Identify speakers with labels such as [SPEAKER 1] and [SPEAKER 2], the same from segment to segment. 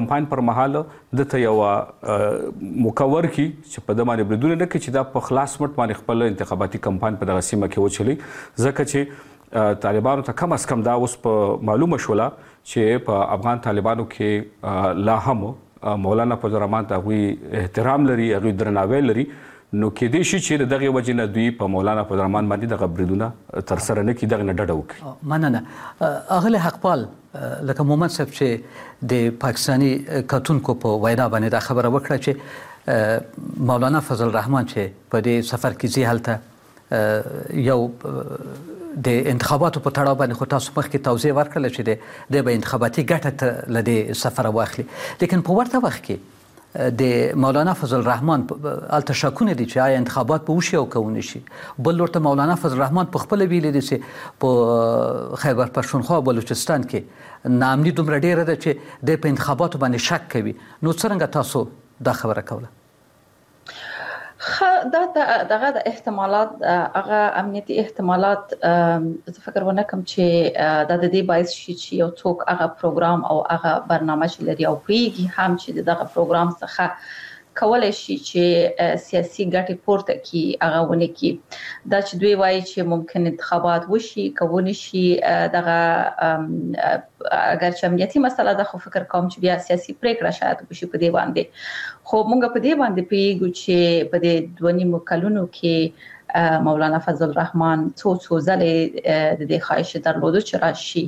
[SPEAKER 1] کمپاین پر مهال دته یو مکور کی چې په دمانه بریدونه نه کې چې دا په خلاص مټ باندې خپل انتخاباتي کمپاین په دغه سیمه کې وچلی ځکه چې طالبانو ته کم از کم دا اوس په معلومه شوله چې په افغان طالبانو کې لا هم مولانا فضل الرحمن ته هغوی احترام لري هغوی درناوی لري نو کېدای شي چې د دغې وجې نه دوی په مولانا فضل الرحمن باندې دغه بریدونه ترسره نه کړي دغې نه ډډه وکړي.
[SPEAKER 2] مننه. اغلی حقپال لکه مومند صاحب چې د پاکستاني کتونکو په وینا باندې دا خبره وکړه چې مولانا فضل الرحمن چې په دې سفر کې ځي هلته یو د انتخاباتو په تړاو باندې خو تاسو مخکې توضیح ورکړله چې د به انتخاباتي ګټه له دې سفره واخلي، لیکن په ورته وخت کې د مولانا فضل الرحمن الته شکونه دي چې آیا انتخابات به وشي او که ونه شي. بل لور ته مولانا فضل الرحمن په خپله ویلي دي چې په خیبر پښتونخوا او بلوچستان کې ناامني دومره ډېره ده چې دی په انتخاباتو باندې شک کوي. نو څرنګه تاسو دا خبره کوله؟
[SPEAKER 3] دغه د احتمالات هغه امنیتي احتمالات زه فکر ونه کوم چې دا د دې باعث شي چې یو څوک هغه پروګرام او هغه برنامه چې لري او پوهیږي هم چې دغه پروګرام څخه کولای شي چې سیاسي ګټې پورته کړي هغه ونه کړي. دا چې دوی وایي چې ممکن انتخابات وشي که ونه شي دغه اگر چې امنیتي مسله ده خو فکر کوم چې بیا سیاسي پریکړه شاید وشي په دې باندې. خو موږ په دې باندې پیږو چې په دې 2.5 کلونو کې مولانا فضل الرحمن څو ځلې د دې خواهش درلوده چې راشي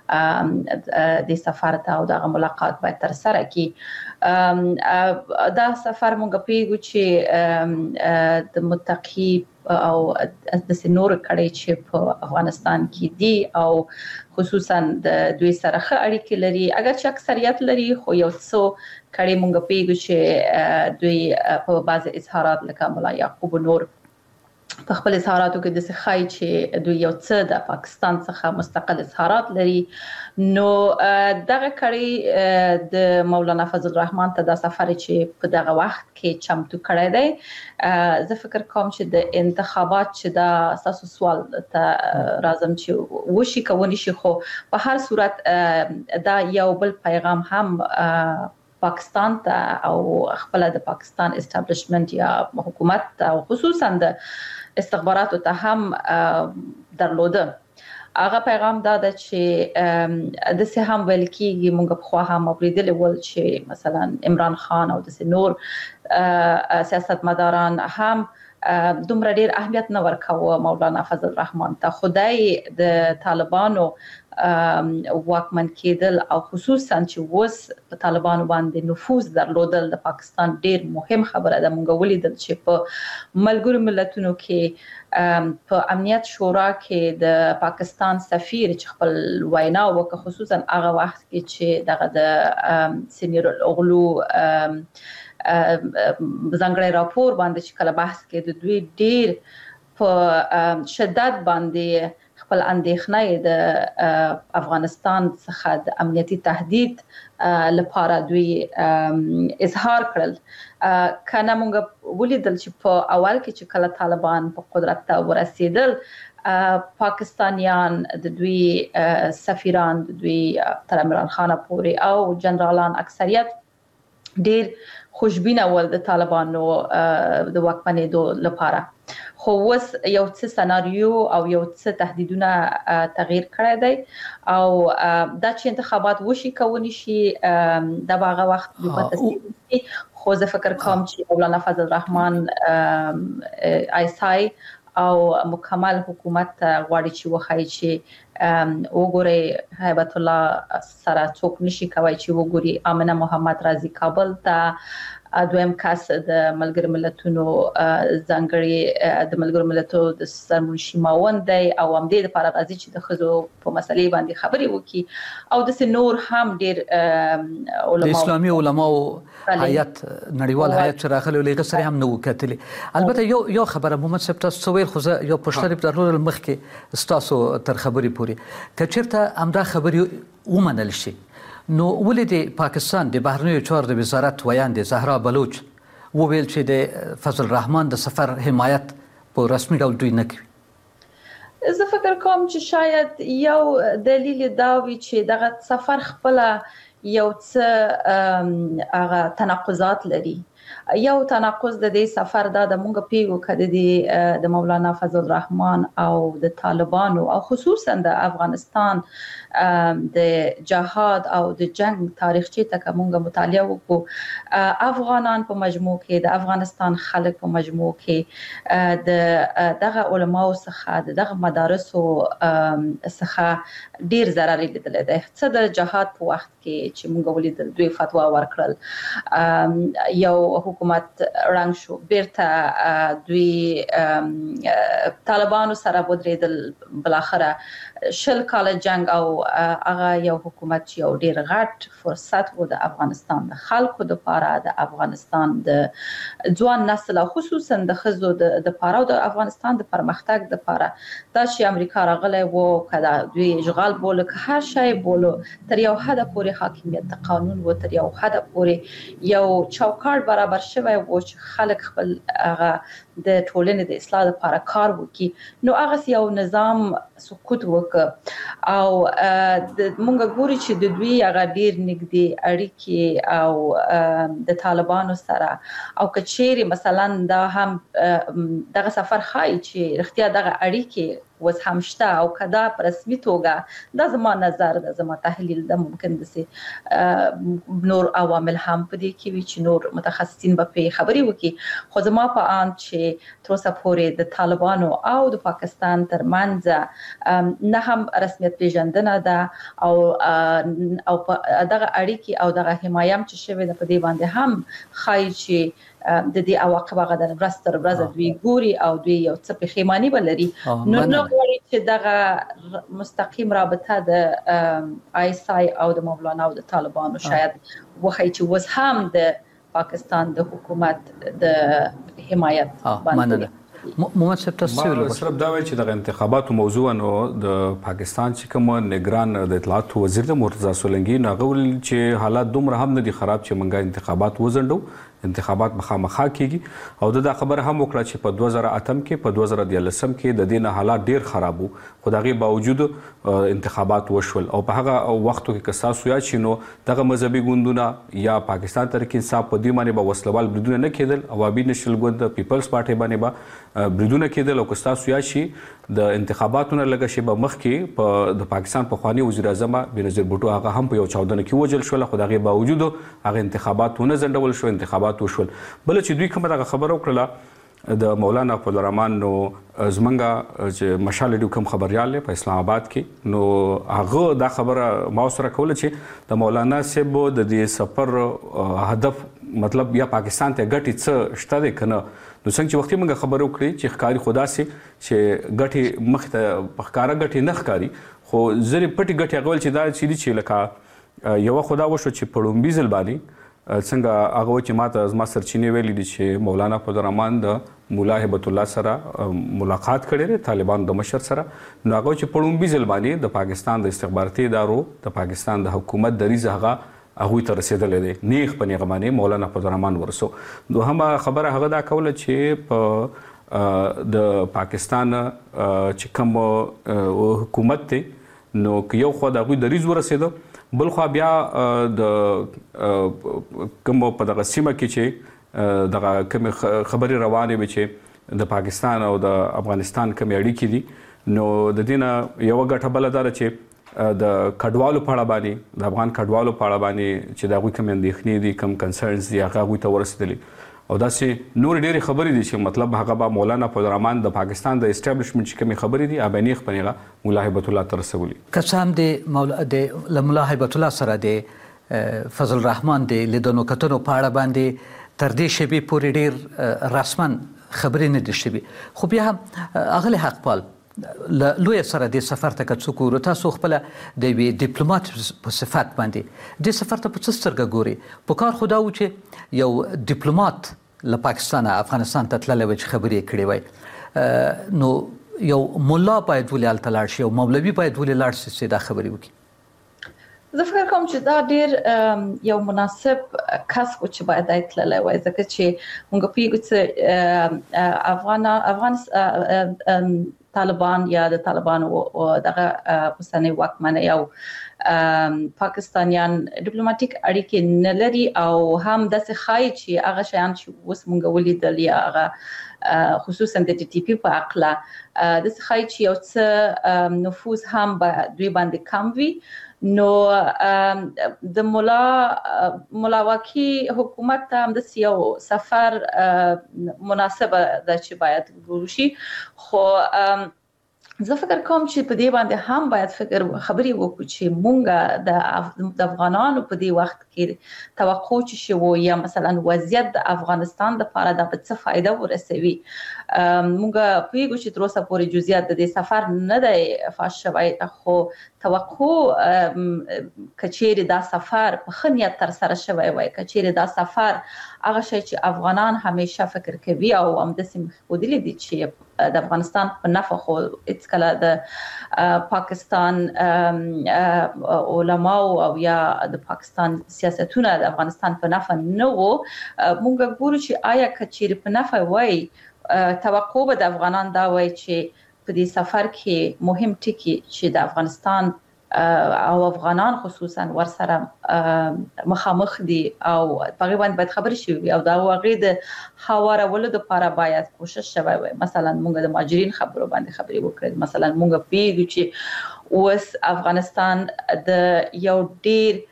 [SPEAKER 3] د سفر ته او دغه ملاقات باید تر سره کړي. دا سفر موږ پیږو چې د متقی او د نور کړي چې په افغانستان کې دي او خصوصا د دوی سره ښه اړیکې لري، اگر چې اکثریت لري خو یو څو کړي موږ پیږو چې دوی په بعض اظهارات لکه ملا یعقوب نور په خپل اظهاراتو کې د سخای چې دوی یو څه د پاکستان څخه مستقل اظهارات لري. نو دغه کړي د مولانا فضل الرحمن ته د سفر چې په دغه وخت کې چمتو کړی دی. زه فکر کوم چې د انتخابات چې دا تاسو سوال ته راځم چې وشي که ونه شي، خو په هر صورت دا یو بل پیغام هم پاکستان ته او خپل د پاکستان استابلیشمنت یا حکومت او خصوصا د استخباراتو ته هم درلوده. هغه پیغام دا ده چې د سه هم ویل کېږي موږ په خوا هم اوریدل ول چې مثلا عمران خان او د نور سیاستمداران هم دومره ډیر اهمیت نه ورکاوه مولانا فضل الرحمن ته. خدای د طالبانو واکمن کېدل او خصوصا چې اوس په طالبانو باندې نفوذ درلودل د پاکستان ډیر مهم خبره ده. موږ ولیدل چې په ملګرو ملتونو کې په امنیت شورا کې د پاکستان سفیر چې خپل وینا وکړه، خصوصا هغه وخت کې چې دغه د سینیر الاغلو ځانګړی راپور باندې چې کله بحث کې د دوی ډیر په شدت باندې خپل اندېښنه د افغانستان څخه د امنیتي تهدید لپاره دوی اظهار کړل. کنه موږ ولیدل چې په اول کې چې کله طالبان په قدرت ته ورسېدل، پاکستانیان د دوی سفیران د دوی تر عمران خان پورې او جنرالان اکثریت ډیر خوشبینه ول د طالبانو د واکمنېدو لپاره. خو اوس یو څه سناریو او یو څه تهدیدونه تغییر کړی دی او دا چې انتخابات وشي که ونه شي دا به هغه وخت په تصدیق. خو زه فکر کوم چې مولانا فضل الرحمن ایسای او مکمل حکومت غواړي چې وخایي چې وګوري هیبت الله سره څوک نشي کوي چې وګوري امنه محمد رازي کابل ته دویم کس د ملګرو ملتونو ځانګړي د ملګرو ملتونو د سرمنشي ماوند دی او همدې لپاره راځي چې د خزو په مسلې باندې خبرې وکړي او د نور هم ډیر
[SPEAKER 2] علما د اسلامي علماو هیئت نړیوال هیئت چې راغلی لږ سره هم نو کتلی. البته یو خبره محمد صاحب تاسو ویل خو یو پښتني درلود مخکې تاسو تر خبرې پوری کچرته امدا خبرې ومنل شي نو ولې د پاکستان د بهرنیو چارو د وزارت ویاندې زهرا بلوچ وویل چې د فضل الرحمن د سفر حمایت په رسمي ډول دوی نه کوي؟
[SPEAKER 3] زه فکر کوم چې شاید یو دلیل دا وي چې دغه سفر خپل یو څه هغه تناقضات لري. یو تناقض د دې سفر دا د مونږ پیغو کړي د مولانا فضل الرحمن او د طالبانو او خصوصا د افغانستان د جهاد او د جنگ تاریخچه ته مونږ مطالعه وکړو. افغانان په مجموع کې د افغانستان خلک په مجموع کې د دغه علماو څخه دغه مدارسو څخه ډیر ضرر لیدل دي. څه د جهاد په وخت کې چې مونږ ولیدل دوی فتوا ورکړل یو حکومت رنګ شو بیرته دوی طالبانو سره ودرېدل بلاخره 20 کال جنگ او هغه یو حکومت چې یو ډیر غټ فرصت و د افغانستان د خلکو د لپاره د افغانستان د ځوان نسل او خصوصا د خزو د لپاره او د افغانستان د پرمختګ د لپاره دا چې امریکا راغلی وو کدا دوی اشغال بوله که هر شی بوله تر یو حد پورې حاکمیت د قانون و تر یو حد پورې یو چوکاټ برابر شوی و چې خلک خپل هغه د ټولنې د اصلاح لپاره کار وکړي. نو هغه یو نظام سقوط وکړ او مونږ ګوري چې د دوی هغه ډیر نږدې اړیکې او د طالبانو سره او کچېری مثلا دا هم دغه سفر خای چې اختیار دغه اړیکې وز همشته او کدا په رسمي توګه دا زما نظر د زما تحلیل د ممکن دسي نور عوامل هم په دې کې وی چې نور متخصصین به په خبري وکي. خو زما په ان چې تر اوسه پورې د طالبانو او د پاکستان ترمنځ نه هم رسمیت پیژندنه ده او دغه اړیکې او دغه حمایت چې شوی د په دې باندې هم خای چې د دې عواقب هغه د ورستر ورځ دوی ګوري او دوی یو څه پښیمانی بلري. نو نو غواړي چې دغه مستقیم رابطه د آیسای او د مولانا او د طالبانو شاید وخی چې وس هم د پاکستان د حکومت د حمایت باندې
[SPEAKER 2] محمد صاحب تاسو
[SPEAKER 1] صرف دا وایي چې د انتخاباتو موضوع نو د پاکستان چې کوم نگران د اطلاعات وزیر د مرتضی سولنګي ناغول چې حالات دومره هم نه دي خراب چې منګه انتخابات وزندو انتخابات مخامخا کیږي او دا خبره هم وکړه چې په 2008 کې په 2013 کې د دینه حالات ډیر خراب وو خو دغه باوجود انتخابات وشول او په هغه وختو کې کساسو یا چینو دغه مذهبي ګوندونه یا پاکستان تحریک انصاف په دې باندې به وسلوال بریدونه نه کېدل اوابي نشل ګوند پیپلز پارټي باندې به بریدونه کېدل او کساسو یا شي د انتخاباتونو لګه شی به مخ کې په د پاکستان په خواني وزیر اعظم بنظیر بوټو هغه هم په یو چاودنه کې وجل شو خو دغه باوجود هغه انتخاباتونه زندول شو انتخابات وشول. بل چې دوی کومه دغه خبره وکړه د مولانا فضل الرحمن نو زمنګا چې مشال ډیو کوم خبريال په اسلام آباد کې نو هغه دا خبره ما سره کوله چې د مولانا صاحب د دې سفر هدف مطلب یا پاکستان ته ګټي څه شته ده کنه نو څنګه چې وختي موږ خبرو کړې چې ښکاری خدا سي چې ګټي مخ ته ښکارا ګټي نه ښکاری خو زری پټي ګټي غول چې دا چې لکه یو خدا وشو چې پړومبي ځل باندې څنګه هغه چې ماته زما سرچینې ویلي دي چې مولانا فضل الرحمن د مولا هبت الله سره ملاقات کړي طالبان د مشر سره نو هغه چې پړومبي ځل باندې د پاکستان د استخباراتي ادارو د پاکستان د حکومت د ریزه هغه ته رسیدلې دي نیغ په نیغه باندې مولانا فضل الرحمن ورسو نو هم خبره هغه دا کوله چې په د پاکستان چې کوم حکومت ته نو یو خو د غوي د ریز ورسېده بل خو بیا د کوم په دغه سیمه کې چې دغه کوم خبري روانه وي چې د پاکستان او د افغانستان کوم اړیکې دي نو د دینه یو غټه بلدار چې د کډوالو په اړه باندې د افغان کډوالو په اړه باندې چې دا غوي کوم اندېښنې دي کوم کنسرنز دي هغه غوي ته ورسېدلي او دا چې نور ډېری خبرې دي چې مطلب هغه به مولانا فضل الرحمن د پاکستان د اسټابلیشمنت چې کومې خبرې دي ابانیخ پنیغه مولا هبت الله ترسولي
[SPEAKER 2] قسم د مولا هبت الله سره د فضل الرحمن د لیدونو کتنو په اړه باندې تر دې شبي پورې ډېر رسمن خبرې نه دي شوي خو بیا اغلی حقپال لوی سره د سفر ته کڅو کور تاسو خپل د ډیپلوماټ په صفت باندې د سفر ته په څسترګه ګوري په کار خدا و چې یو ډیپلوماټ له پاکستان افغانستان ته تللی و چې خبرې کړې وای نو یو مولا باید ولې هلته لاړ شي او مولوي باید ولې لاړ شي چې دا خبرې وکړي
[SPEAKER 3] زه فکر کوم چې دا ډېر یو مناسب کس و چې باید تللی وای ځکه چې موږ پیږو چې افغان طالبان یا د طالبان او دغه اوسنۍ واکمنۍ او پاکستانیان ډیپلوماټیک اړیکې نه لري او هم داسې خای چې هغه شیان چې اوس مونږ ولیدل یا هغه خصوصا د ټي ټي پی په عقله د خای چې یو څه نفوذ هم دوی باندې کم وي نو د ملاواکي حکومت ته هم د یو سفر مناسبه ده چې باید وشي خو زه فکر کوم چې په دې باندې هم باید خبرې وکړو چې مونږ د افغانانو په دې وخت کې توقع چې شو یا مثلا وضعیت د افغانستان لپاره د څه فائدہ ورسوي مونږ پیګو چې تر اوسه پورې جزئیات د دې سفر نه دی فاش شوی خو توقع کچېری دا سفر په خنیت تر سره شوی وای کچېری دا سفر هغه شی چې افغانان همیشه فکر کوي او هم د سیمه خودلی دي چې د افغانستان په نفع خو هیڅ کله د پاکستان علما او یا د پاکستان سیاستونه د افغانستان په نفع نه وو مونږ ګورو چې آیا کچېری په نفع وای توقع به د افغانان دا وای چې په دې سفر کې مهم ټکی چې د افغانستان او افغانان خصوصا ورسره مخامخ دي او په غوښتنه باید خبرې شي او دا واغې د حوارولو لپاره باید کوشش شوی وي مثلا موږ د مهاجرین خبرو باندې خبرې وکړو مثلا موږ پیږو چې اوس افغانستان د یو ډیر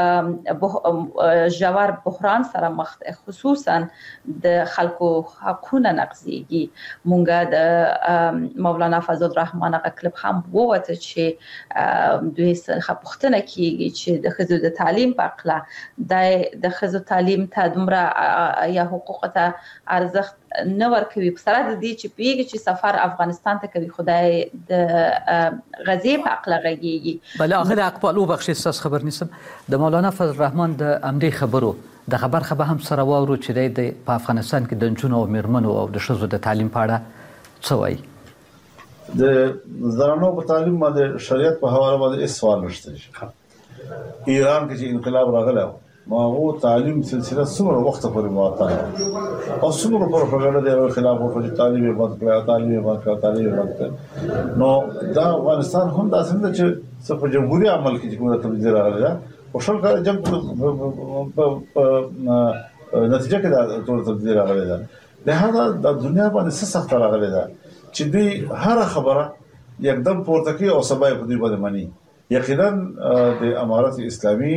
[SPEAKER 3] جوار بحران سره مخ خصوصا د خلکو حقونه نقضيږي مونږه د مولانا فضل الرحمن غکلب هم ووته چې دوی څخه پوښتنه کیږي چې د خزو د تعلیم په اړه د خزو تعلیم ته دومره یا حقوق ته ارزښت نه ورکوي په سره د دې چې پیږي چې سفر افغانستان ته کوي خدای د غزي په عقل غږیږي
[SPEAKER 2] بل هغه اقبال وبخښي تاسو خبر نیسم د مولانا فضل الرحمن د امدي خبرو د خبر هم سره واورو چې د په افغانستان کې د جنونو او میرمنو او د شذو د تعلیم په اړه څه وایي
[SPEAKER 4] د زنانو په تعلیم باندې شریعت په حواله باندې سوال نشته ایران کې چې انقلاب راغلی ما هو تعلیم سلسله څومره وخت پورې معطل او څومره پروپاګاندا د خلاف ورته تعلیم بند کړه تعلیم بند کړه نو دا افغانستان هم داسې نه چې څه په جمهوریت عمل کې کومه تبدیل راغلی دا او شل کال جنگ په نتیجه کې دا ټول تبدیل راغلی دا لهدا د دنیا باندې څه سخت راغلی دا چې دوی هر خبره یکدم پورته کوي او سبا په دې باندې مانی یقینا د امارت اسلامي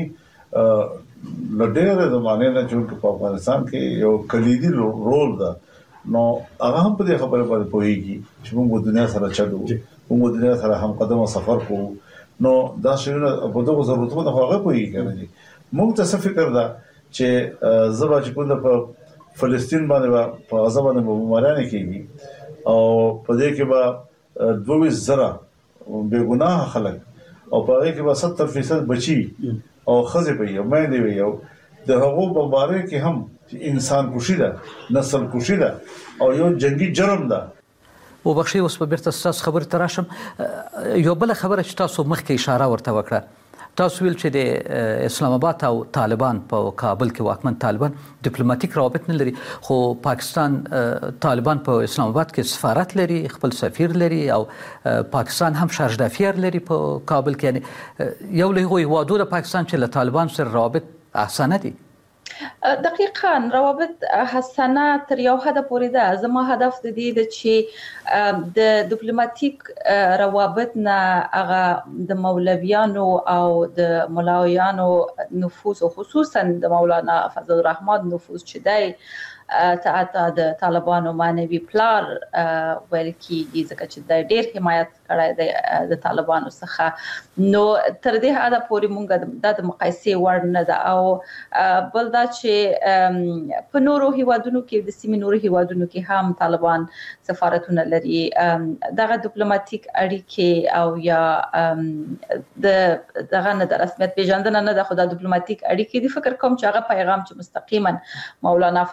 [SPEAKER 4] لډېر زمانه نه چې په افغانستان کې یو کلیدي رول ده نو هغه هم په دې خبره باندې پوهیږي چې موږ دنیا سره چلو موږ دنیا سره هم قدم سفر کوو نو دا شیونه په دغه ضرورتونو هغه پوهیږي موږ ته څه فکر ده چې زبا چې کوم په فلسطین باندې په غزا باندې بمباران کیږي او په دې کې به 22,000 بے ګناه خلک او په هغه کې به 70% بچي او خزه په یو مې دی یو د هغو بمبارۍ کې هم انسان کوشي ده نسل کوشي ده او یو جنگي جرم ده
[SPEAKER 2] وبخښي اوس په بیرته تاسو خبرې تراشم یو بل خبره چې تاسو مخکې اشاره ورته وکړه تاسو ویل چې د اسلام آباد او طالبان په کابل کې واکمن طالبان ډیپلوماټیک روابط نه لري خو پاکستان طالبان په اسلام آباد کې سفارت لري خپل سفیر لري او پاکستان هم شارژ دافیر لري په کابل کې یعنی یو له هیوادو د پاکستان چې له طالبان سره روابط احسانه دي
[SPEAKER 3] دقیقاً روابط حسنه تر یو حد پورې ده زما هدف د دې چې د ډیپلوماټیک روابط نه هغه د مولویانو او د ملاویانو نفوذ خصوصا د مولانا فضل الرحمن نفوذ چې دی ته د طالبانو معنوي پلار ویل کیږي ځکه چې د ډېر حمایت کړی دی د طالبانو څخه نو تر دې حد پورې مونږ د مقایسې وړ نه ده او بل دا چې په نورو هیوادونو کې د سیمې نورو هیوادونو کې هم طالبان سفارتونه لري دغه ډیپلوماټیک اړیکې او یا دغه نه د رسمیت پیژندنه نه ده خو د ډیپلوماټیک اړیکې د فکر کوم چې هغه پیغام چې مستقیما مولانا فضل الرحمن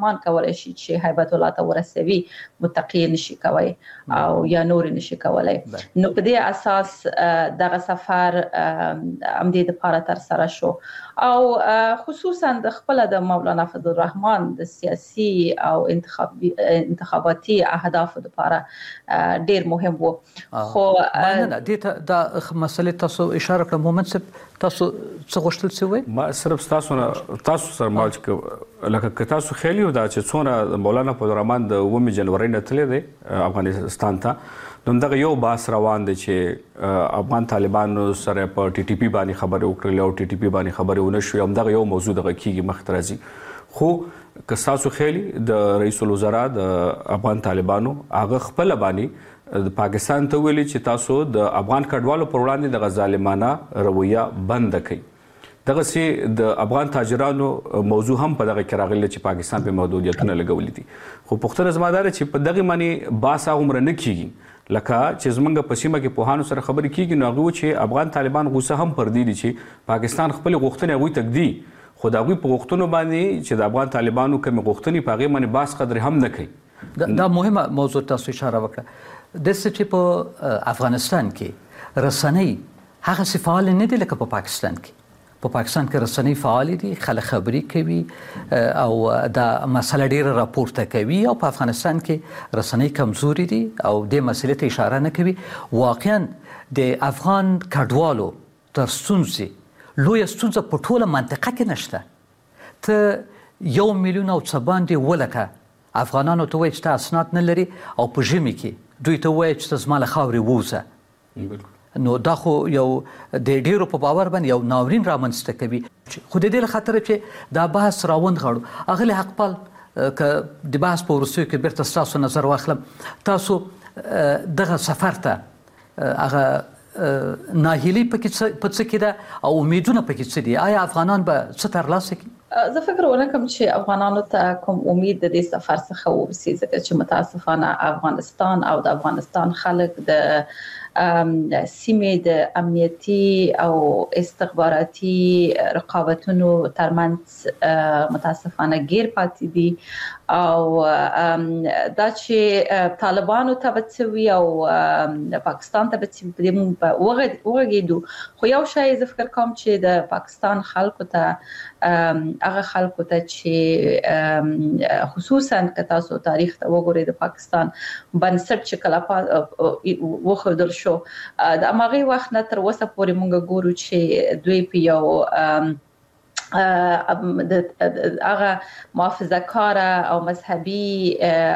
[SPEAKER 3] الرحمن کولای شي چې هیبت الله ته ورسوي متقی نشي کوي او یا نور نشي کولای. نو په دې اساس دغه سفر امدې د پاره تر سره شو او خصوصا د خپل د مولانا فضل الرحمن د سیاسي او انتخاباتي اهدافو لپاره ډیر مهم وو. خو
[SPEAKER 2] نه دې د مسلې تاسو اشاره کړه مومن تاسو څه غوښتل شوی
[SPEAKER 1] ما صرف تاسو سره مالچ لکه تاسو خیلی دا چې څونه مولانا فضل الرحمن د 9 جنوري نه تللی دی افغانستان ته نو دغه یو باس روان دی چې افغان طالبانو سره په ټي ټي پی باندې خبرې وکړلې او ټي ټي پی باندې خبرې ونه شوې هم دغه یو موضوع دغه کیږي مخ ته راځي. خو که تاسو خیلی د رئیس الوزرا د افغان طالبانو هغه خپل باندې د پاکستان ته ویلي چې تاسو د افغان کډوالو پر وړاندې د غزالمانه رویه بند کړئ. دغه سي د افغان تاجرانو موضوع هم په دغه کې راغلی چې پاکستان په محدودیتونه لګولې دي. خو پښتنه زمادار چې په دغه معنی باسا عمر نه کیږي لکه چې زمونږ په سیمه کې پوهانو سره خبرې کیږي نو هغه چې افغان طالبان غوسه هم پر دي چې پاکستان خپل غوښتنې هغوی تکدي خو د هغوی په غوښتنو باندې چې د افغان طالبانو کومې غوښتنې په هغې باندې باس قدر هم نه کوي.
[SPEAKER 2] دا مهمه موضوع تاسو اشاره وکړه د چې په افغانستان کې رسنۍ هغه څه فعال نه دي لکه په پاکستان کې. په پاکستان کې رسنۍ فعال دي خلک خبرې کوي او دا مسله ډیره راپورته کوي او په افغانستان کې رسنۍ کمزوري دي او د مسلې ته اشاره نه کوي. واقعا د افغان کډوالو تر ستونزې لوی ستونزه په ټوله منطقه کې نشته. ته 1 میلیون او څه باندې ولکه افغانانو ته وایي چې ته اسناد نه لري او په ژمي کې دوی ته وایي چې ته زما له خاورې ووځه. نو دا خو یو د ډیرو په باور باندې یو ناورین رامنځته کوي. خو د دې خاطر چې دا بحث راوند غواړو اغلی حقپال ک د بحث په ورسوي کې بیرته تاسو نظر واخلم تاسو دغه سفر ته هغه ناهیلي پکې په څه کې ده او امیدونه پکې څه دي؟ آیا افغانان به څه ترلاسه کړي؟
[SPEAKER 3] زه فکر ونکم چې افغانانو ته کوم امید د دې سفر څخه ورسي ځکه چې متاسفانه افغانستان او د افغانستان خلک د سیمې د امنیتي او استخباراتي رقابتونو ترمنځ متاسفانه غیر پاتې دي او دا چې طالبانو ته بچوي او پاکستان ته بچوي په دې وګړو خو یو شی زه فکر کوم چې د پاکستان خلکو ته هغه خلکو ته چې خصوصا که تاسو تاریخ ته وګورئ د پاکستان بنسټ چې کله وخدل شو د اماغي وخت نه تر اوسه پورې مونږ ګورو چې دوی په یو د هغه محافظه کار او مذهبي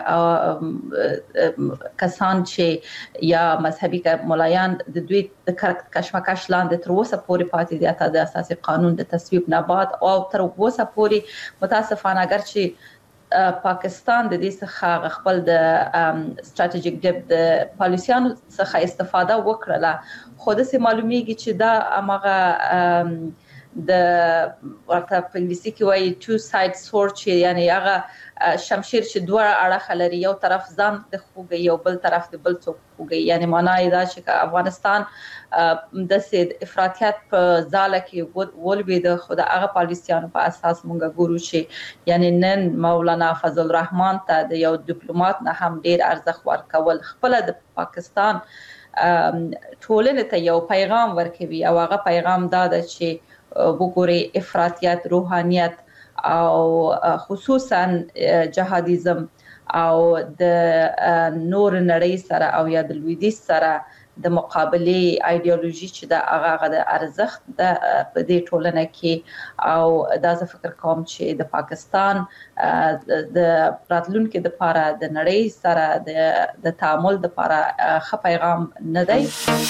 [SPEAKER 3] کسان چې یا مذهبي ملایان د دوی د کشمکش لاندې تر اوسه پورې پاتې دي اته د اساسي قانون د تصویب نه بعد او تر اوسه پورې متاسفانه اگر چې پاکستان د دې څخه خپل د استراتیژیک ډیپ د پالیسیانو څخه استفاده وکړه خو د سه معلومیږي چې دا امغه د ورته په انګلیسي کې وایي two side sword چې یعنی هغه شمشیر چې دوه اړخ لري یو طرف ځان د خوږي یو بل طرف د بل څوک خوږي یعنی معنی دا چې افغانستان د سید افراطیت په ځاله کې ولوي د خدای هغه پالیسیانو په اساس مونږ ګورو چې یعنی نن مولانا فضل الرحمن ته د یو ډیپلوماټ نه هم ډیر ارزښت ورکول خپل د پاکستان ټولنې ته یو پیغام ورکوي او هغه پیغام دا ده چې وګوري افراطیت روحانیت او خصوصا جهادیزم او د نور نړۍ سره او یا د لویدیځ سره د مقابله ایدئولوژي چې د هغه د ارزښت د په دې ټولنه کې او دا زه فکر کوم چې د پاکستان د راتلونکو د لپاره د نړۍ سره د تعامل د لپاره ښه پیغام نه دی.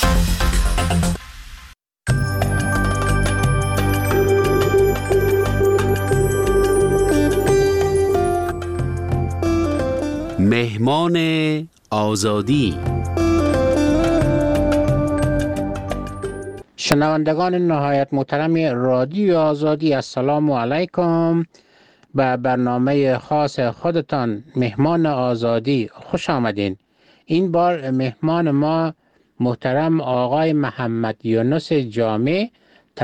[SPEAKER 5] مهمان آزادی
[SPEAKER 6] شنوندگان نهایت محترم رادیو آزادی السلام علیکم. به برنامه خاص خودتان مهمان آزادی خوش آمدین. این بار مهمان ما محترم آقای محمد یونس جامع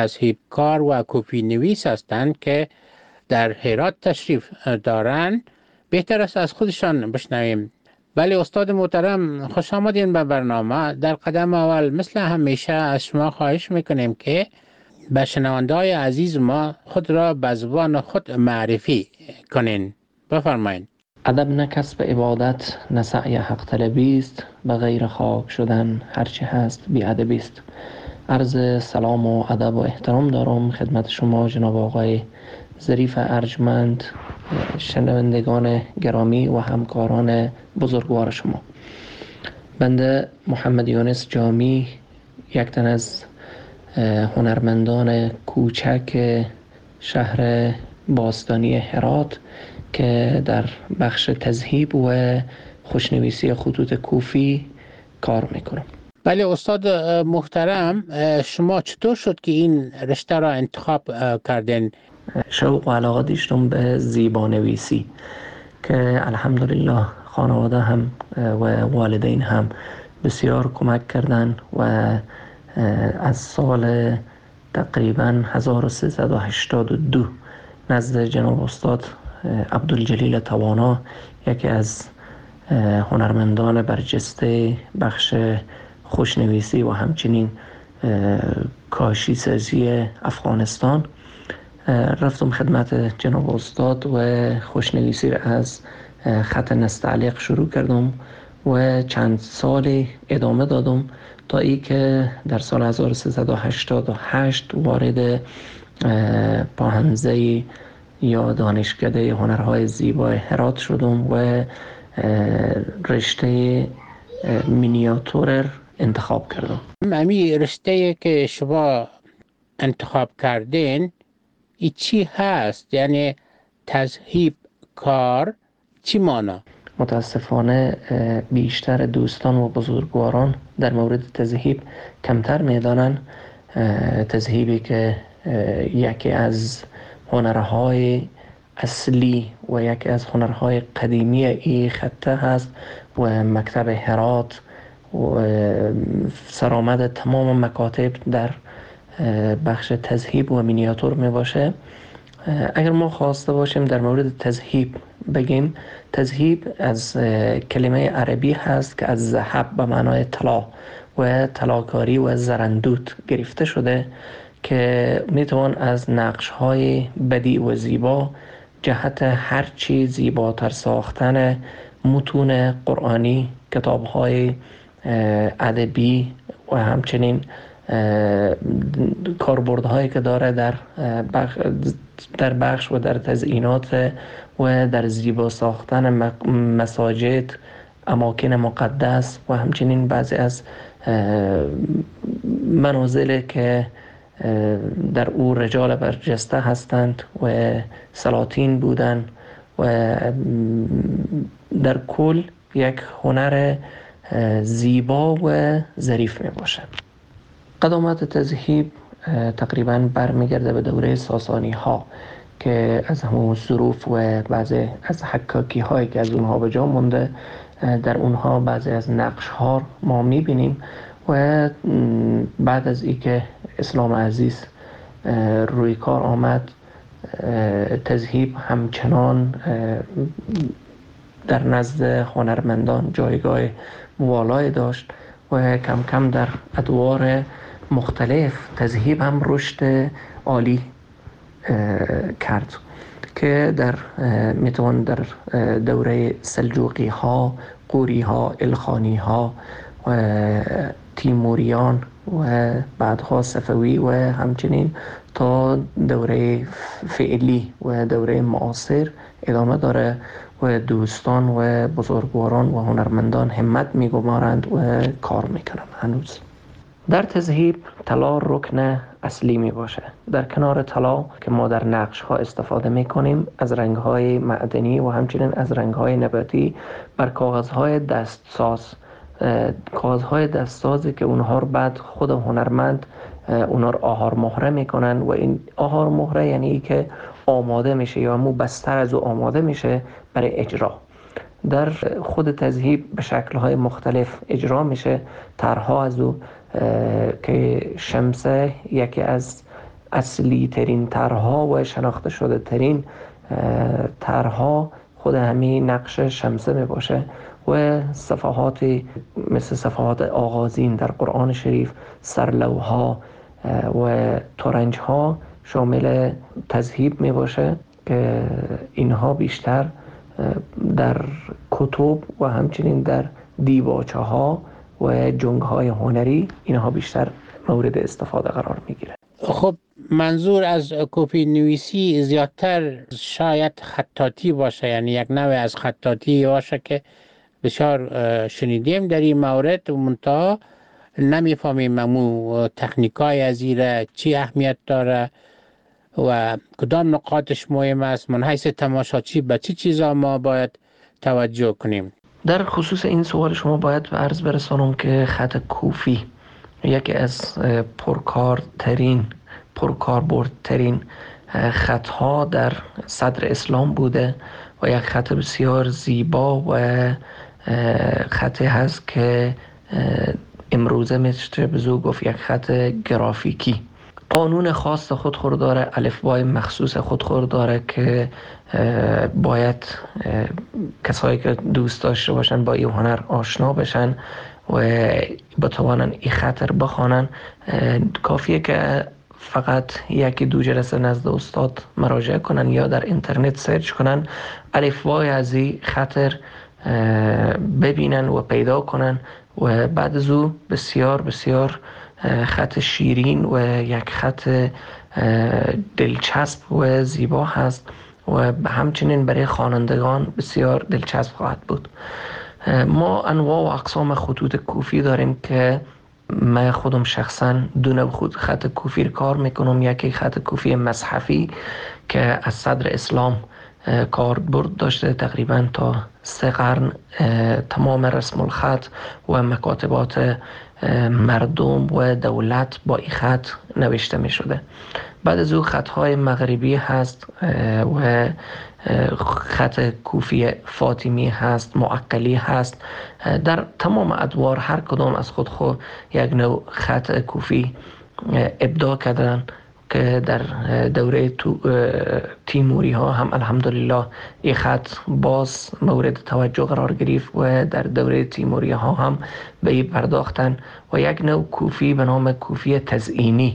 [SPEAKER 6] تصحیح‌کار و کپی نویس هستند که در هرات تشریف دارند بهتر است از خودشان بشنویم. بله استاد محترم، خوش آمدین به برنامه. در قدم اول مثل همیشه از شما خواهش میکنیم که به شنونده‌های عزیز ما خود را به زبان خود معرفی کنین. بفرمایید.
[SPEAKER 7] ادب نه کسب عبادت، نه سعی حق طلبی است، به غیر خاک شدن هرچی هست بی ادبی است. عرض سلام و ادب و احترام دارم خدمت شما جناب آقای ظریف ارجمند، شنوندگان گرامی و همکاران بزرگوار شما. بنده محمد یونس جامی، یک تن از هنرمندان کوچک شهر باستانی هرات که در بخش تذهیب و خوشنویسی خطوط کوفی کار میکنم.
[SPEAKER 6] بله استاد محترم، شما چطور شد که این رشته را انتخاب کردین؟
[SPEAKER 7] شوق و علاقه داشتم به زیبانویسی که الحمدلله خانواده هم و والدین هم بسیار کمک کردن و از سال تقریبا 1382 نزد جناب استاد عبدالجلیل توانا، یکی از هنرمندان برجسته بخش خوشنویسی و همچنین کاشی سازی افغانستان، رفتم خدمت جناب استاد و خوشنویسی را از خط نستعلیق شروع کردم و چند سال ادامه دادم تا ای که در سال 1388 وارد پاهنزه یا دانشکده هنرهای زیبای هرات شدم و رشته مینیاتور انتخاب کردم.
[SPEAKER 6] امی رشته که شما انتخاب کردین ای چی هست؟ یعنی تذهیب کار چی مانا؟
[SPEAKER 7] متاسفانه بیشتر دوستان و بزرگواران در مورد تذهیب کمتر میدانن. تذهیبی که یکی از هنرهای اصلی و یکی از هنرهای قدیمی این خطه هست و مکتب هرات و سرآمد تمام مکاتب در بخش تذهیب و مینیاتور می باشه. اگر ما خواسته باشیم در مورد تذهیب بگیم، تذهیب از کلمه عربی هست که از ذهب به معنای طلا و طلاکاری و زرندوت گرفته شده که میتوان از نقش‌های بدیع و زیبا جهت هرچی زیباتر ساختن متون قرآنی، کتاب‌های ادبی و همچنین کاربردهایی که داره در بخش و در تزیینات و در زیبا ساختن مساجد، اماکن مقدس و همچنین بعضی از منازل که در او رجال برجسته هستند و سلاطین بودند و در کل یک هنر زیبا و ظریف می باشد. قدامت تذهیب تقریبا برمیگرده به دوره ساسانی ها که از همون ظروف و بعضی از حکاکی هایی که از اونها به جا مونده، در اونها بعضی از نقش ها ما میبینیم و بعد از ای که اسلام عزیز روی کار آمد، تذهیب همچنان در نزد هنرمندان جایگاه والایی داشت و کم کم در ادوار مختلف تذهیب هم رشد عالی کرد که میتوان در دوره سلجوقی ها، قوری ها، الخانی ها و تیموریان و بعدها صفوی و همچنین تا دوره فعلی و دوره معاصر ادامه داره و دوستان و بزرگواران و هنرمندان همت میگمارند و کار میکنند. هنوز در تذهیب طلا رکن اصلی می باشه. در کنار طلا که ما در نقش ها استفاده می کنیم، از رنگ های معدنی و همچنین از رنگ های نباتی بر کاغذ های دستساز، کاغذ های دستسازی که اونها رو بعد خود هنرمند اونها رو آهار مهره میکنن و این آهار مهره یعنی که آماده میشه یا مو بستر از او آماده میشه برای اجرا. در خود تذهیب به شکل‌های مختلف اجرا میشه. طرح‌ها از او که شمسه یکی از اصلی ترین طرح‌ها و شناخته شده ترین طرح‌ها خود همین نقش شمسه می باشه و صفحاتی مثل صفحات آغازین در قرآن شریف، سرلوها و ترنجها شامل تذهیب می باشه که اینها بیشتر در کتب و همچنین در دیباچه ها و جنگ های هنری اینها بیشتر مورد استفاده قرار می گیره.
[SPEAKER 6] خب منظور از کپی نویسی زیادتر شاید خطاطی باشه، یعنی یک نوع از خطاطی باشه که بسیار شنیدیم در این مورد و منتها نمیفهمیم امو تکنیکای از ایره چی اهمیت داره و کدام نقاطش مهم است. من حیث تماشاچی به چی چیزا ما باید توجه کنیم؟
[SPEAKER 7] در خصوص این سوال شما باید به عرض برسانم که خط کوفی یکی از پرکاربردترین خطها در صدر اسلام بوده و یک خط بسیار زیبا و خطی هست که امروزه میشه بزو گفت یک خط گرافیکی. قانون خاص خود داره، الفبای مخصوص خود داره که باید کسایی که دوست داشته باشن با این هنر آشنا بشن و بتوانن این خط رو بخوانن. کافیه که فقط یکی دو جلسه نزد استاد مراجعه کنن یا در اینترنت سرچ کنن، الفبای از این خط ببینن و پیدا کنن و بعد از او بسیار بسیار خط شیرین و یک خط دلچسب و زیبا هست و همچنین برای خوانندگان بسیار دلچسب خواهد بود. ما انواع و اقسام خطوط کوفی داریم که من خودم شخصا دو نوع خط کوفی کار میکنم. یکی خط کوفی مصحفی که از صدر اسلام کاربرد داشته، تقریبا تا 3 قرن تمام رسم الخط و مکاتبات مردم و دولت با این خط نوشته می شده. بعد از او خطهای مغربی هست و خط کوفی فاطمی هست، معقلی هست. در تمام ادوار هر کدام از خود یک نوع خط کوفی ابداع کردن که در دوره تیموری ها هم الحمدلله این خط باز مورد توجه قرار گرفت و در دوره تیموری ها هم به این پرداختن و یک نوع کوفی به نام کوفی تزئینی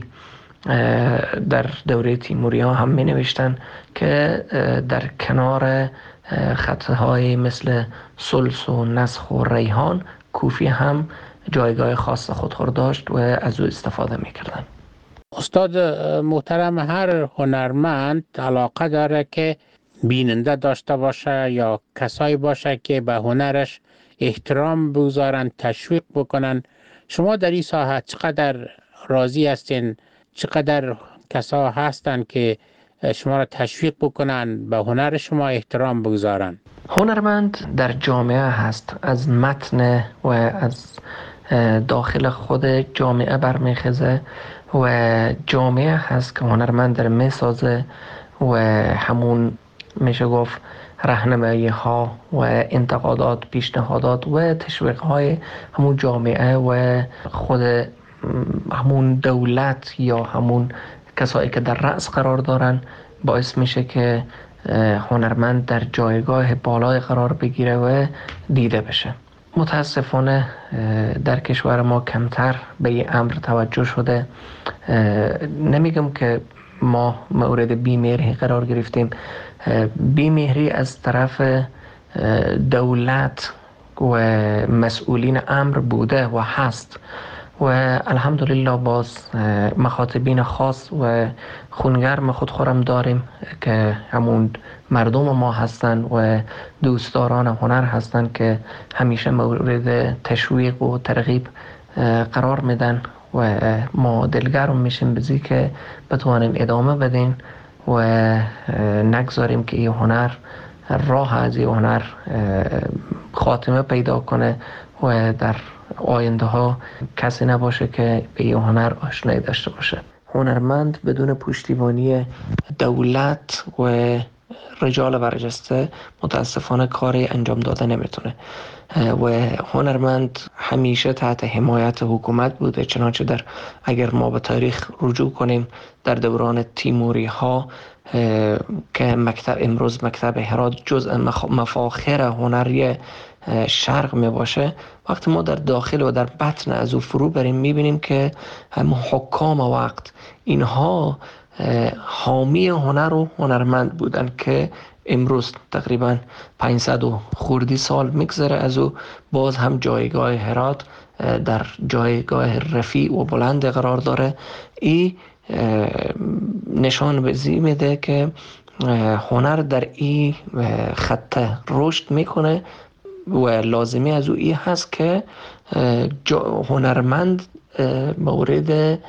[SPEAKER 7] در دوره تیموری ها هم می نوشتن که در کنار خطهای مثل سلس و نسخ و ریحان کوفی هم جایگاه خاص خود داشت و از او استفاده می کردن.
[SPEAKER 6] استاد محترم، هر هنرمند علاقه داره که بیننده داشته باشه یا کسایی باشه که به هنرش احترام بگذارن، تشویق بکنن. شما در این ساحه چقدر راضی هستین؟ چقدر کسا هستن که شما را تشویق بکنن، به هنر شما احترام بگذارن؟
[SPEAKER 7] هنرمند در جامعه هست، از متن و از داخل خود جامعه برمیخیزه و جامعه هست که هنرمند در میسازه و همون میشه گفت راهنمایی ها و انتقادات، پیشنهادات و تشویق های همون جامعه و خود همون دولت یا همون کسایی که در رأس قرار دارن باعث میشه که هنرمند در جایگاه بالای قرار بگیره و دیده بشه. متاسفانه در کشور ما کمتر به این امر توجه شده. نمیگم که ما مورد بیمهری قرار گرفتیم. بیمهری از طرف دولت و مسئولین امر بوده و هست و الحمدلله باز مخاطبین خاص و خونگرم خودم داریم که همون مردم ما هستن و دوستداران هنر هستن که همیشه مورد تشویق و ترغیب قرار میدن و ما دلگرم میشیم بزی که بتوانیم ادامه بدیم و نگذاریم که این هنر راه از این هنر خاتمه پیدا کنه و در آینده ها کسی نباشه که به این هنر آشنایی داشته باشه. هنرمند بدون پشتیبانی دولت و رجال برجسته متاسفانه کاری انجام داده نمیتونه و هنرمند همیشه تحت حمایت حکومت بوده. چنانچه اگر ما به تاریخ رجوع کنیم در دوران تیموری ها که امروز مکتب هرات جزء مفاخر هنری شرق می باشه، وقتی ما در داخل و در بطن از او فرو بریم میبینیم که هم حکام وقت اینها حامی هنر و هنرمند بودن که امروز تقریبا 500 و خوردی سال میگذره از او، باز هم جایگاه هرات در جایگاه رفیع و بلند قرار داره. این نشان بزی میده که هنر در این خط رشد میکنه و لازمی از او این هست که هنرمند مورد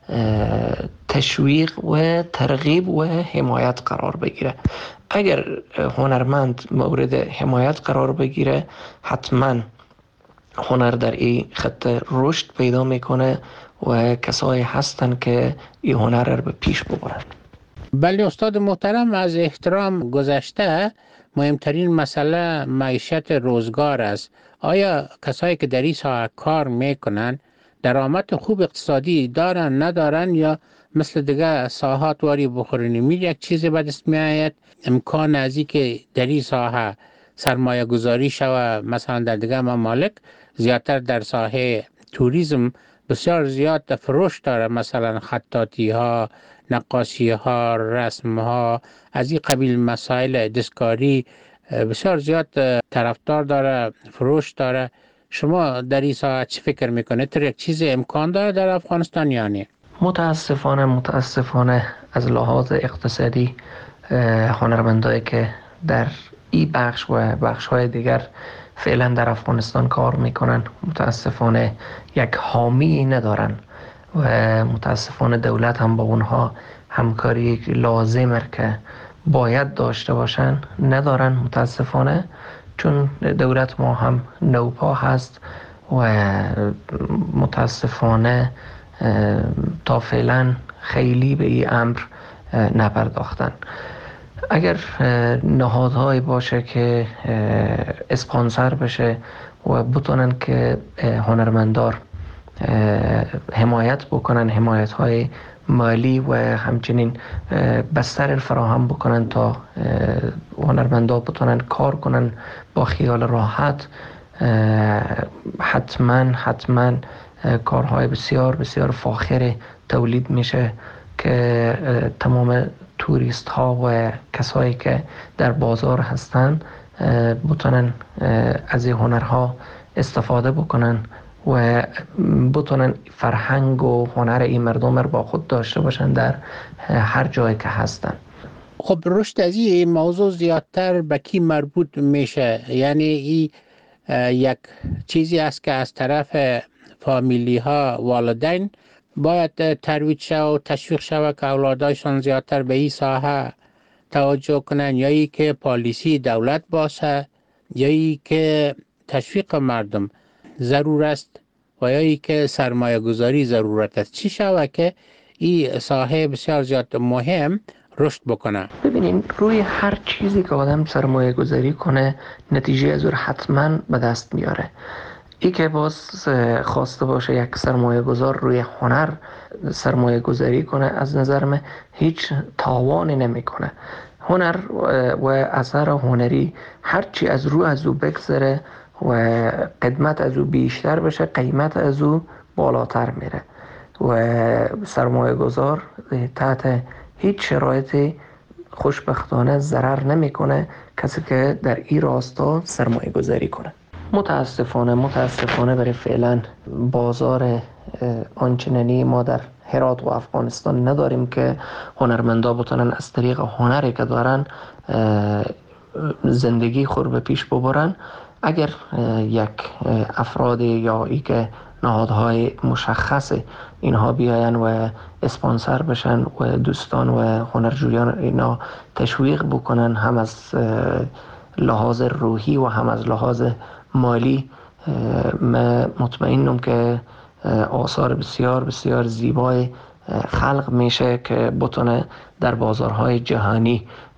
[SPEAKER 7] تشویق و ترغیب و حمایت قرار بگیره. اگر هنرمند مورد حمایت قرار بگیره، حتما هنر در این خط رشد پیدا میکنه و کسایی هستن که این هنر رو به پیش ببرن.
[SPEAKER 6] بله استاد محترم، از احترام گذشته مهمترین مسئله معیشت روزگار است. آیا کسایی که در این ساحه کار میکنن درآمد خوب اقتصادی دارن ندارن، یا مثل دیگه ساحات واری بخورن میل یک چیزی به دست میآید؟ امکان از این که در این ساحه سرمایه گذاری شوه مثلا در دیگه ممالک زیادتر در ساحه توریسم بسیار زیاد فروش داره، مثلا خطاطی ها، نقاشی ها، رسم ها، از این قبیل مسائل دستکاری بسیار زیاد طرفدار داره، فروش داره. شما در این ساعت چی فکر میکنه؟ تر یک چیز امکان داره در افغانستان یا نه؟
[SPEAKER 7] متاسفانه از لحاظ اقتصادی هنرمندایی که در این بخش و بخش‌های دیگر فعلا در افغانستان کار میکنن متاسفانه یک حامی ندارن و متاسفانه دولت هم با اونها همکاری لازمه که باید داشته باشن ندارن متاسفانه، چون دولت ما هم نوپا هست و متاسفانه تا فعلا خیلی به این امر نپرداختن. اگر نهادهایی باشه که اسپانسر بشه و بتونن که هنرمندار حمایت بکنن، حمایت های مالی و همچنین بستر فراهم بکنن تا هنرمندا بتونن کار کنن با خیال راحت، حتما کارهای بسیار بسیار فاخر تولید میشه که تمام توریست ها و کسایی که در بازار هستن بتونن از این هنرها استفاده بکنن و بتونن فرهنگ و هنر این مردم رو با خود داشته باشن در هر جایی که هستن.
[SPEAKER 6] خب رشد از این موضوع زیادتر به کی مربوط میشه؟ یعنی این یک چیزی است که از طرف فامیلی ها، والدین باید ترویج شود و تشویق شود که اولادایشان زیادتر به این ساحه توجه کنن، یا ای که پالیسی دولت باشه، یا ای که تشویق مردم ضرور است، و یا ای که سرمایه گذاری ضرورت است؟ چی شود که این ساحه بسیار زیاد مهم رشد بکنه؟
[SPEAKER 7] ببینین، روی هر چیزی که آدم سرمایه گذاری کنه نتیجه از اون حتما به دست میاره. ای که باز خواسته باشه یک سرمایه گذار روی هنر سرمایه گذاری کنه، از نظر من هیچ تاوانی نمیکنه. هنر و اثر هنری هرچی از او بگذره و قدمت از او بیشتر بشه، قیمت از او بالاتر میره و سرمایه گذار تحت هیچ شرایطی خوشبختانه ضرر نمیکنه کسی که در این راستا سرمایه گذاری کنه. متاسفانه برای فعلا بازار آنچنانی ما در هرات و افغانستان نداریم که هنرمندا بتونن از طریق هنری که دارن زندگی خود به پیش ببرن. اگر یک افرادی یا ای که نهادهای مشخص اینها بیاین و اسپانسر بشن و دوستان و هنرجویان اینا تشویق بکنن، هم از لحاظ روحی و هم از لحاظ مالی، من مطمئنم که آثار بسیار بسیار زیبای خلق میشه که بتونه در بازارهای جهانی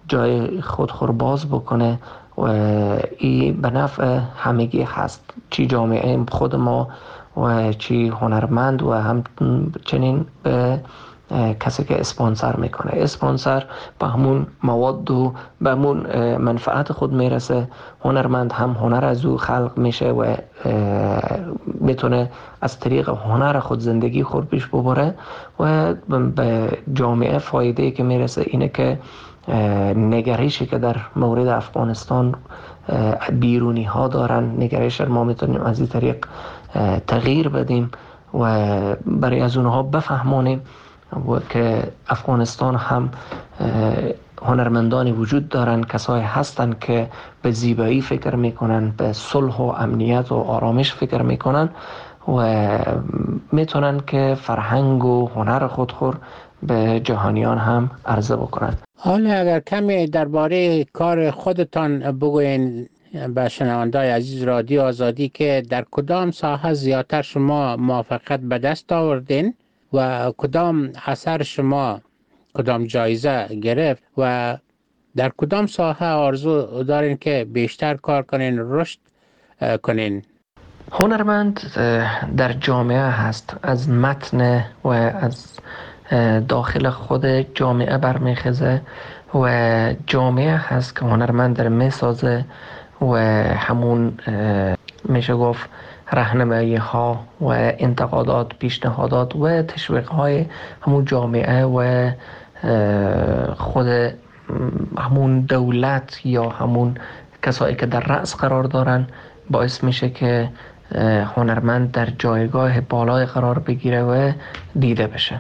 [SPEAKER 7] جای خودخور باز بکنه و این به نفع همگی هست، چی جامعه خود ما و چی هنرمند و همچنین به کسی که اسپانسر میکنه. اسپانسر به همون مواد و به همون منفعت خود میرسه، هنرمند هم هنر از او خلق میشه و میتونه از طریق هنر خود زندگی خود پیش ببره و به جامعه فایده که میرسه اینه که نگرشی که در مورد افغانستان بیرونی ها دارن، نگرش ما میتونیم از این طریق تغییر بدیم و برای از اونها بفهمونیم و که افغانستان هم هنرمندانی وجود دارن، کسایی هستن که به زیبایی فکر میکنن، به صلح و امنیت و آرامش فکر میکنن و میتونن که فرهنگ و هنر خودخور به جهانیان هم عرضه بکنن.
[SPEAKER 6] حالا اگر کمی درباره کار خودتان بگوین به شنونده‌های عزیز رادیو آزادی که در کدام ساحه زیادتر شما موفقیت به دست آوردین و کدام اثر شما کدام جایزه گرفت و در کدام ساحه آرزو دارین که بیشتر کار کنین، رشد کنین؟
[SPEAKER 7] هنرمند در جامعه هست، از متن و از داخل خود جامعه برمیخیزه و جامعه هست که هنرمند در میسازه و همون میشه گفت راهنمایی ها و انتقادات، پیشنهادات و تشویق های همون جامعه و خود همون دولت یا همون کسایی که در رأس قرار دارن باعث میشه که هنرمند در جایگاه بالای قرار بگیره و دیده بشه.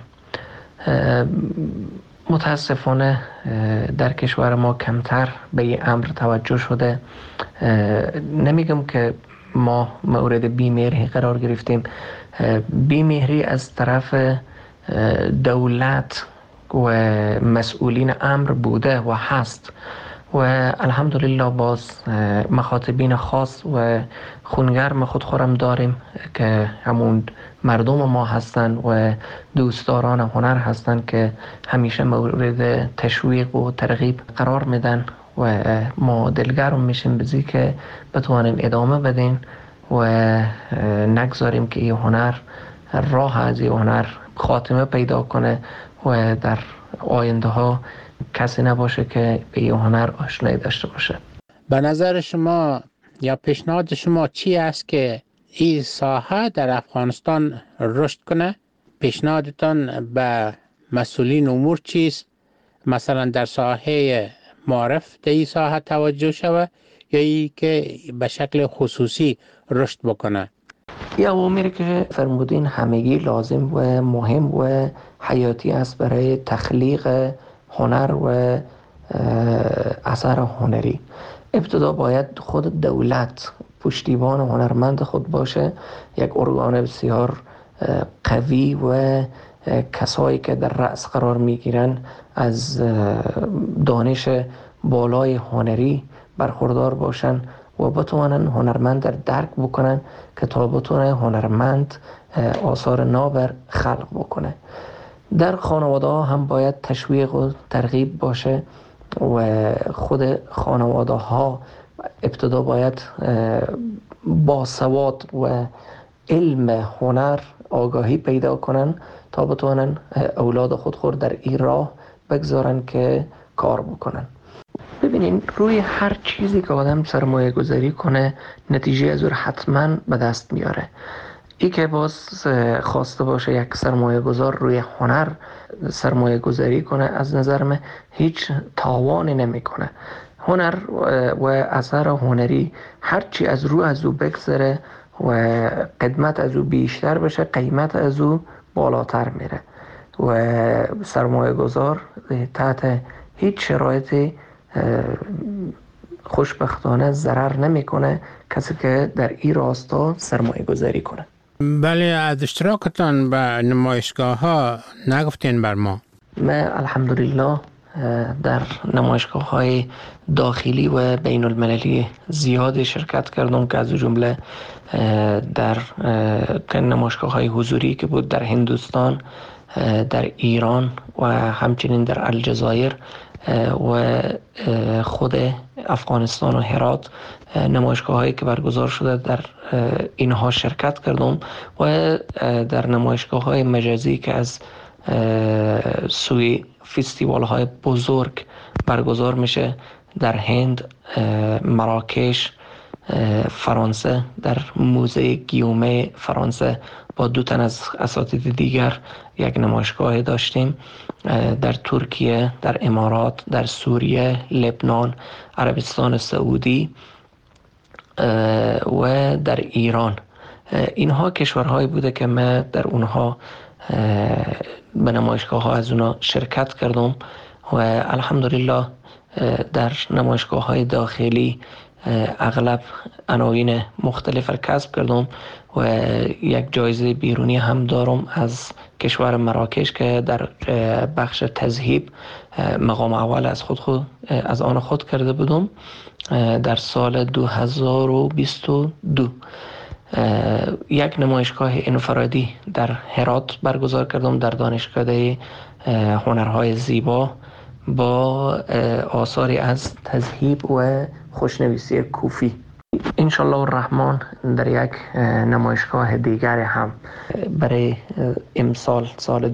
[SPEAKER 7] متاسفانه در کشور ما کمتر به این امر توجه شده. نمیگم که ما مورد بیمهری قرار گرفتیم، بیمهری از طرف دولت و مسئولین امر بوده و هست و الحمدلله باز مخاطبین خاص و خونگرم خودخورم داریم که همون مردم ما هستن و دوستداران هنر هستن که همیشه مورد تشویق و ترغیب قرار میدن و ما دلگرم میشیم بزی که بتوانیم ادامه بدیم و نگذاریم که این هنر راه از این هنر خاتمه پیدا کنه و در آینده ها کسی نباشه که به این هنر آشنایی داشته باشه.
[SPEAKER 6] به نظر شما یا پیشنهاد شما چی است که این ساحه در افغانستان رشد کنه؟ پیشنهادتان به مسئولین امور چیست؟ مثلا در ساحه معرف در این ساحه توجه شود یا ای که به شکل خصوصی رشد بکنه؟
[SPEAKER 7] یا اوامری که فرمودین همگی لازم و مهم و حیاتی است برای تخلیق هنر و اثر هنری. ابتدا باید خود دولت پشتیبان هنرمند خود باشه، یک ارگان بسیار قوی و کسایی که در رأس قرار میگیرن از دانش بالای هنری برخوردار باشن و بتوانن هنرمند در درک بکنن که تا بتونه هنرمند آثار نابر خلق بکنه. در خانواده ها هم باید تشویق و ترغیب باشه و خود خانواده ها ابتدا باید با سواد و علم هنر آگاهی پیدا کنن تا بتونن اولاد خود در این راه بگذارن که کار بکنن. ببینین روی هر چیزی که آدم سرمایه گذاری کنه نتیجه از اون حتما به دست میاره. ای که باز خواسته باشه یک سرمایه گذار روی هنر سرمایه گذاری کنه از نظر من هیچ تاوانی نمی کنه. هنر و اثر هنری هرچی از او بگذره و قدمت از او بیشتر بشه قیمت از او بالاتر میره و سرمایه گذار تحت هیچ شرایطی خوشبختانه ضرر نمیکنه کسی که در این راستا سرمایه گذاری کنه.
[SPEAKER 6] بله، از اشتراکتان به نمایشگاه ها نگفتین بر ما.
[SPEAKER 7] من الحمدلله در نمایشگاه های داخلی و بین المللی زیاد شرکت کردم که از جمله در نمایشگاه های حضوری که بود در هندوستان، در ایران و همچنین در الجزایر و خود افغانستان و هرات نمایشگاه هایی که برگزار شده در اینها شرکت کردم و در نمایشگاه های مجازی که از سوی فستیوال های بزرگ برگزار میشه در هند، مراکش، فرانسه، در موزه گیومه فرانسه با 2 تن از اساتید دیگر یک نمایشگاه داشتیم، در ترکیه، در امارات، در سوریه، لبنان، عربستان سعودی و در ایران. اینها کشورهایی بوده که من در اونها به نمایشگاه ها از اونها شرکت کردم و الحمدلله در نمایشگاه های داخلی اغلب عناوین مختلف را کسب کردم و یک جایزه بیرونی هم دارم از کشور مراکش که در بخش تذهیب مقام اول از آن خود کرده بودم در سال 2022. یک نمایشگاه انفرادی در هرات برگزار کردم در دانشکده هنرهای زیبا با آثاری از تذهیب و خوشنویسی کوفی. انشالله الرحمن در یک نمایشگاه دیگر هم برای امسال سال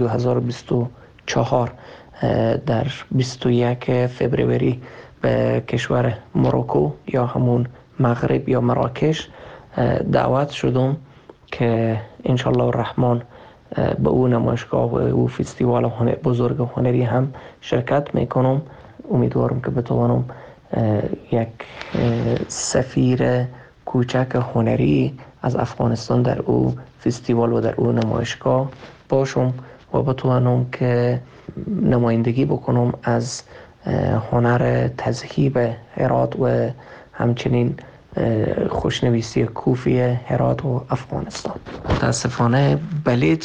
[SPEAKER 7] 2024 در 21 فبروری به کشور مروکو یا همون مغرب یا مراکش دعوت شدم که انشالله الرحمن به او نمایشگاه و او فستیوال بزرگ هنری هم شرکت میکنم. امیدوارم که بتوانم یک سفیر کوچک هنری از افغانستان در او فستیوال و در او نمایشگاه باشم و بتوانم که نمایندگی بکنم از هنر تذهیب هرات و همچنین خوشنویسی کوفی هرات و افغانستان. متاسفانه بلیت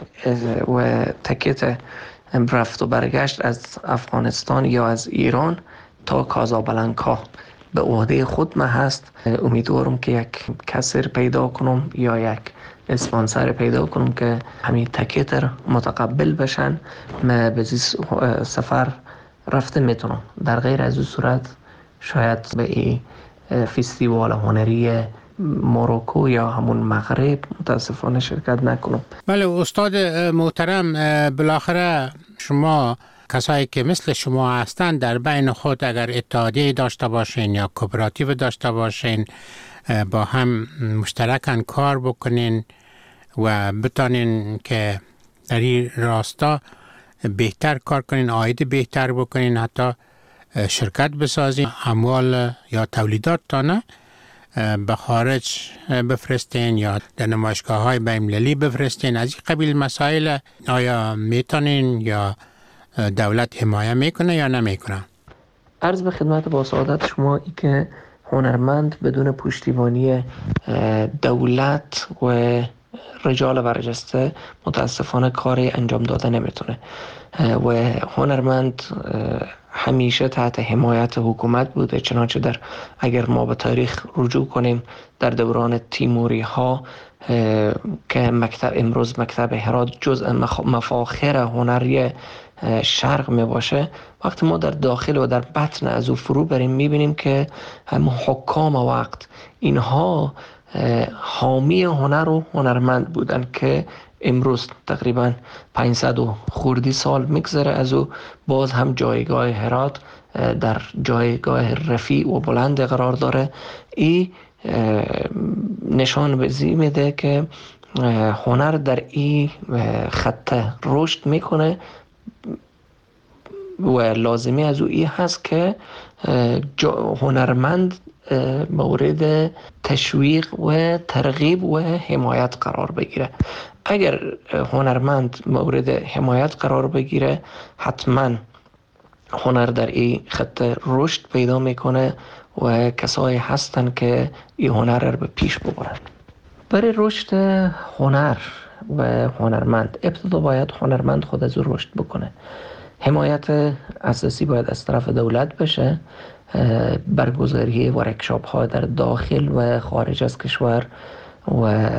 [SPEAKER 7] و تکت رفت و برگشت از افغانستان یا از ایران تا کازابلانکا به عهده خود من هست. امیدوارم که یک کسر پیدا کنم یا یک اسپانسر پیدا کنم که همین تکت متقبل بشن من به سفر رفته میتونم. در غیر از این صورت شاید به این فستیوال هنری مروکو یا همون مغرب متاسفانه شرکت نکنم.
[SPEAKER 6] بله استاد محترم، بالاخره شما کسایی که مثل شما هستند در بین خود اگر اتحادیه داشته باشین یا کوپراتیو داشته باشین با هم مشترکاً کار بکنین و بتانین که در این راستا بهتر کار کنین، عاید بهتر بکنین، حتی شرکت بسازین، اموال یا تولیدات تانه به خارج بفرستین یا در نمایشگاه های بین‌المللی بفرستین. از این قبیل مسائل آیا میتونین یا دولت حمایه میکنه یا نمیکنه؟
[SPEAKER 7] عرض به خدمت با سعادت شما ای که هنرمند بدون پشتیبانی دولت و رجال برجسته متاسفانه کاری انجام داده نمیتونه و هنرمند همیشه تحت حمایت حکومت بوده. چنانچه در اگر ما به تاریخ رجوع کنیم در دوران تیموری ها که امروز مکتب هرات جزء مفاخر هنری شرق می باشه، وقتی ما در داخل و در بطن از او فرو بریم میبینیم که هم حکام وقت اینها حامی هنر و هنرمند بودن که امروز تقریبا 500 و خوردی سال میگذره از او باز هم جایگاه هرات در جایگاه رفیع و بلند قرار داره. این نشان بزی میده که هنر در این خط رشد میکنه و لازمی از او این هست که هنرمند مورد تشویق و ترغیب و حمایت قرار بگیره. اگر هنرمند مورد حمایت قرار بگیره حتما هنر در این خط رشد پیدا میکنه و کسایی هستن که این هنر رو به پیش ببرن. برای رشد هنر و هنرمند ابتدا باید هنرمند خود از رشد بکنه. حمایت اساسی باید از طرف دولت بشه، برگزاری ورکشاپ ها در داخل و خارج از کشور و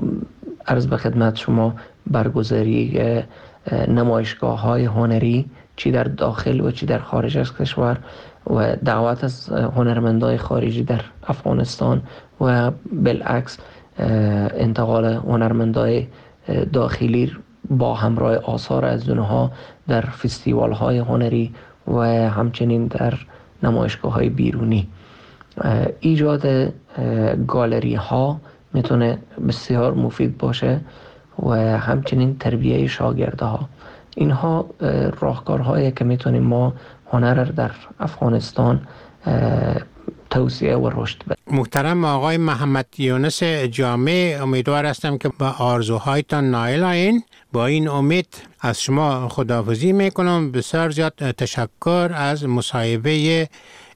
[SPEAKER 7] عرض به خدمت شما برگزاری نمایشگاه های هنری چی در داخل و چی در خارج از کشور و دعوت از هنرمندای خارجی در افغانستان و بالعکس انتقال هنرمندای داخلی با همراه آثار از اونها در فستیوال های هنری و همچنین در نمایشگاه های بیرونی. ایجاد گالری ها میتونه بسیار مفید باشه و همچنین تربیه شاگرده ها. اینها راهکارهایی که میتونیم ما هنر در افغانستان توسعه و رشد بدیم.
[SPEAKER 6] محترم آقای محمد یونس جامع، امیدوار هستم که با آرزوهایتان نائل آیین. با این امید از شما خداحافظی میکنم. بسیار زیاد تشکر از مصاحبه